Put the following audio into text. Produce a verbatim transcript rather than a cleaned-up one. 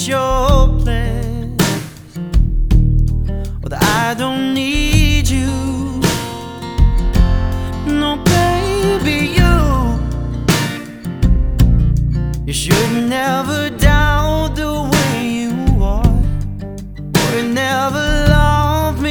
it's your place, or that I don't need you. No, baby, you You should never